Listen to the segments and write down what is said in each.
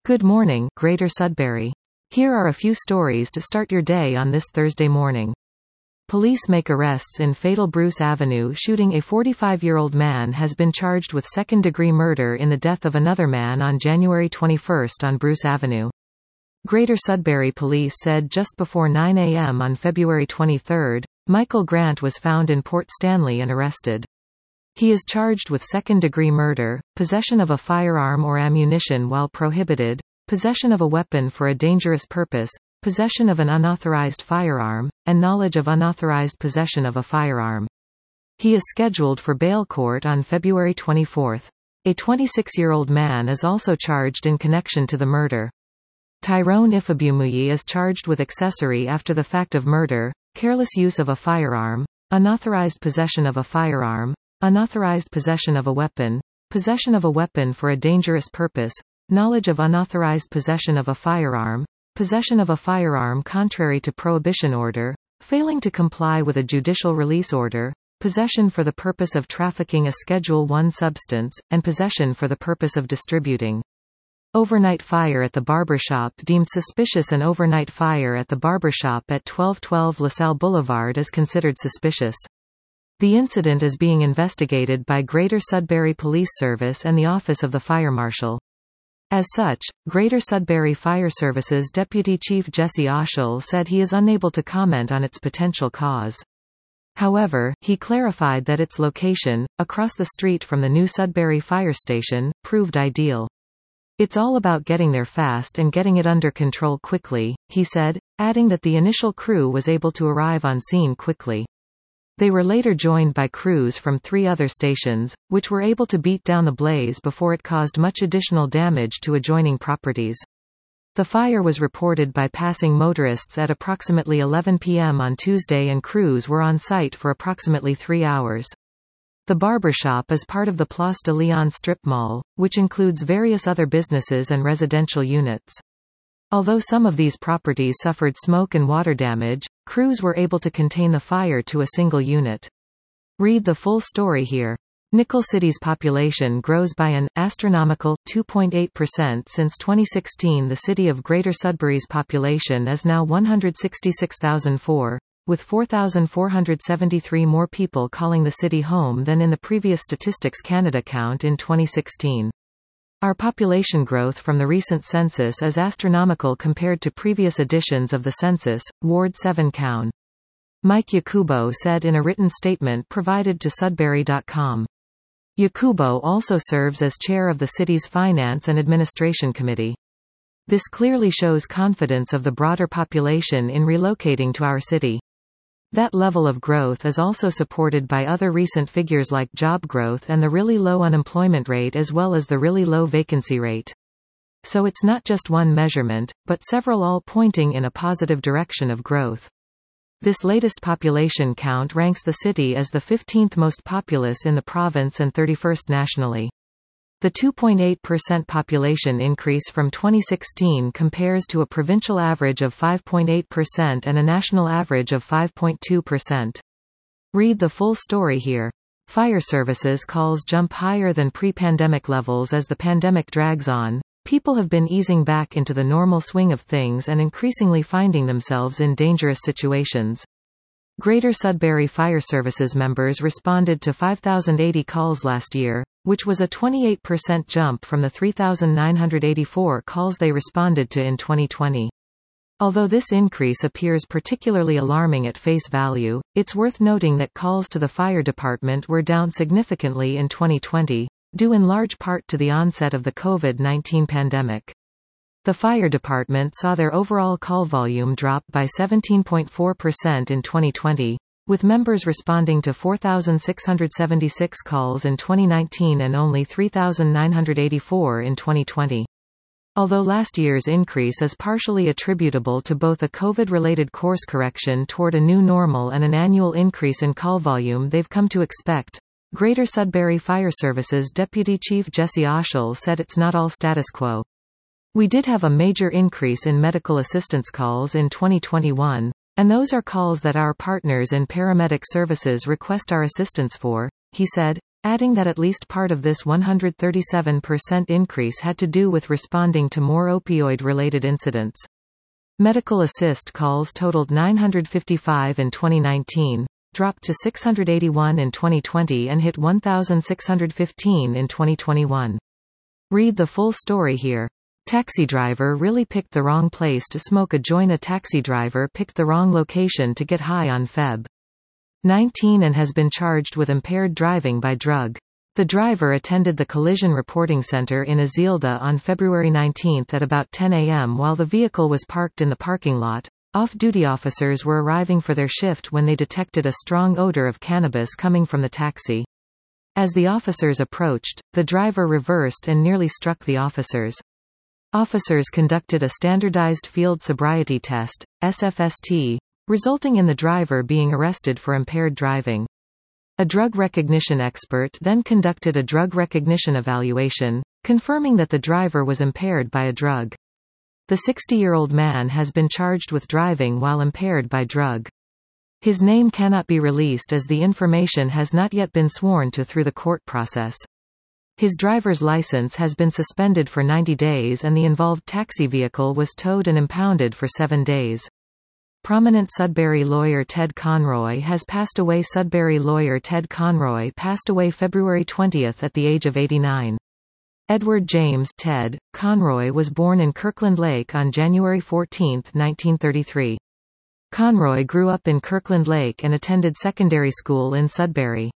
Good morning, Greater Sudbury. Here are a few stories to start your day on this Thursday morning. Police make arrests in fatal Bruce Avenue shooting. A 45-year-old man has been charged with second-degree murder in the death of another man on January 21 on Bruce Avenue. Greater Sudbury Police said just before 9 a.m. on February 23, Michael Grant was found in Port Stanley and arrested. He is charged with second-degree murder, possession of a firearm or ammunition while prohibited, possession of a weapon for a dangerous purpose, possession of an unauthorized firearm, and knowledge of unauthorized possession of a firearm. He is scheduled for bail court on February 24. A 26-year-old man is also charged in connection to the murder. Tyrone Ifabumuyi is charged with accessory after the fact of murder, careless use of a firearm, unauthorized possession of a firearm, unauthorized possession of a weapon for a dangerous purpose, knowledge of unauthorized possession of a firearm, possession of a firearm contrary to prohibition order, failing to comply with a judicial release order, possession for the purpose of trafficking a Schedule I substance, and possession for the purpose of distributing. Overnight fire at the barbershop deemed suspicious. An overnight fire at the barbershop at 1212 LaSalle Boulevard is considered suspicious. The incident is being investigated by Greater Sudbury Police Service and the Office of the Fire Marshal. As such, Greater Sudbury Fire Services Deputy Chief Jesse Oshel said he is unable to comment on its potential cause. However, he clarified that its location, across the street from the new Sudbury Fire Station, proved ideal. "It's all about getting there fast and getting it under control quickly," he said, adding that the initial crew was able to arrive on scene quickly. They were later joined by crews from 3 other stations, which were able to beat down the blaze before it caused much additional damage to adjoining properties. The fire was reported by passing motorists at approximately 11 p.m. on Tuesday, and crews were on site for approximately 3 hours. The barbershop is part of the Place de Lyon strip mall, which includes various other businesses and residential units. Although some of these properties suffered smoke and water damage, crews were able to contain the fire to a single unit. Read the full story here. Nickel City's population grows by an astronomical 2.8% since 2016. The city of Greater Sudbury's population is now 166,004, with 4,473 more people calling the city home than in the previous Statistics Canada count in 2016. Our population growth from the recent census is astronomical compared to previous editions of the census. Ward 7 Coun. Mike Yakubo said in a written statement provided to Sudbury.com. Yakubo also serves as chair of the city's Finance and Administration Committee. "This clearly shows confidence of the broader population in relocating to our city. That level of growth is also supported by other recent figures like job growth and the really low unemployment rate, as well as the really low vacancy rate. So it's not just one measurement, but several, all pointing in a positive direction of growth." This latest population count ranks the city as the 15th most populous in the province and 31st nationally. The 2.8% population increase from 2016 compares to a provincial average of 5.8% and a national average of 5.2%. Read the full story here. Fire services calls jump higher than pre-pandemic levels. As the pandemic drags on, people have been easing back into the normal swing of things and increasingly finding themselves in dangerous situations. Greater Sudbury Fire Services members responded to 5,080 calls last year, which was a 28% jump from the 3,984 calls they responded to in 2020. Although this increase appears particularly alarming at face value, it's worth noting that calls to the fire department were down significantly in 2020, due in large part to the onset of the COVID-19 pandemic. The fire department saw their overall call volume drop by 17.4% in 2020, with members responding to 4,676 calls in 2019 and only 3,984 in 2020. Although last year's increase is partially attributable to both a COVID-related course correction toward a new normal and an annual increase in call volume they've come to expect, Greater Sudbury Fire Services Deputy Chief Jesse Oshel said it's not all status quo. "We did have a major increase in medical assistance calls in 2021, and those are calls that our partners in paramedic services request our assistance for," he said, adding that at least part of this 137% increase had to do with responding to more opioid-related incidents. Medical assist calls totaled 955 in 2019, dropped to 681 in 2020 and hit 1,615 in 2021. Read the full story here. Taxi driver really picked the wrong place to smoke a joint. A taxi driver picked the wrong location to get high on Feb. 19 and has been charged with impaired driving by drug. The driver attended the Collision Reporting Center in Azilda on February 19 at about 10 a.m. while the vehicle was parked in the parking lot. Off-duty officers were arriving for their shift when they detected a strong odor of cannabis coming from the taxi. As the officers approached, the driver reversed and nearly struck the officers. Officers conducted a standardized field sobriety test, SFST, resulting in the driver being arrested for impaired driving. A drug recognition expert then conducted a drug recognition evaluation, confirming that the driver was impaired by a drug. The 60-year-old man has been charged with driving while impaired by drug. His name cannot be released as the information has not yet been sworn to through the court process. His driver's license has been suspended for 90 days and the involved taxi vehicle was towed and impounded for 7 days. Prominent Sudbury lawyer Ted Conroy has passed away. Sudbury lawyer Ted Conroy passed away February 20 at the age of 89. Edward James Ted Conroy was born in Kirkland Lake on January 14, 1933. Conroy grew up in Kirkland Lake and attended secondary school in Sudbury.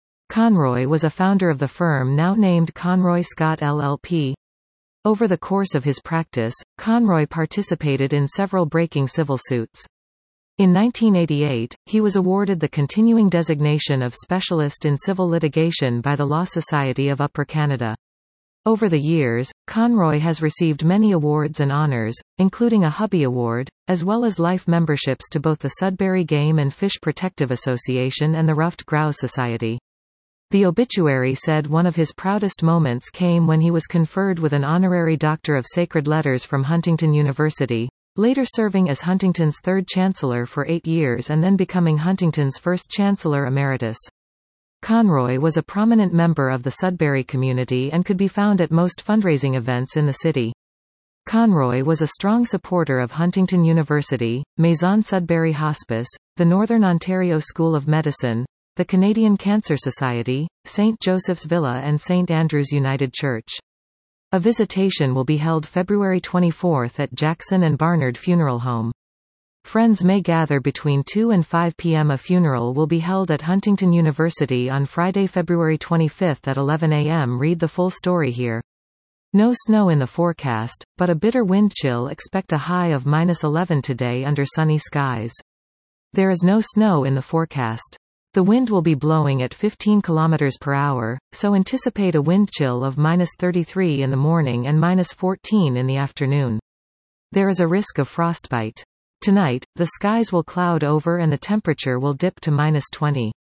Conroy was a founder of the firm now named Conroy Scott LLP. Over the course of his practice, Conroy participated in several breaking civil suits. In 1988, he was awarded the continuing designation of Specialist in Civil Litigation by the Law Society of Upper Canada. Over the years, Conroy has received many awards and honors, including a Hubby Award, as well as life memberships to both the Sudbury Game and Fish Protective Association and the Ruffed Grouse Society. The obituary said one of his proudest moments came when he was conferred with an honorary Doctor of Sacred Letters from Huntington University, later serving as Huntington's third Chancellor for 8 years and then becoming Huntington's first Chancellor Emeritus. Conroy was a prominent member of the Sudbury community and could be found at most fundraising events in the city. Conroy was a strong supporter of Huntington University, Maison Sudbury Hospice, the Northern Ontario School of Medicine, the Canadian Cancer Society, St. Joseph's Villa and St. Andrew's United Church. A visitation will be held February 24 at Jackson and Barnard Funeral Home. Friends may gather between 2 and 5 p.m. A funeral will be held at Huntington University on Friday, February 25 at 11 a.m. Read the full story here. No snow in the forecast, but a bitter wind chill. Expect a high of -11 today under sunny skies. There is no snow in the forecast. The wind will be blowing at 15 km per hour, so anticipate a wind chill of -33 in the morning and -14 in the afternoon. There is a risk of frostbite. Tonight, the skies will cloud over and the temperature will dip to -20.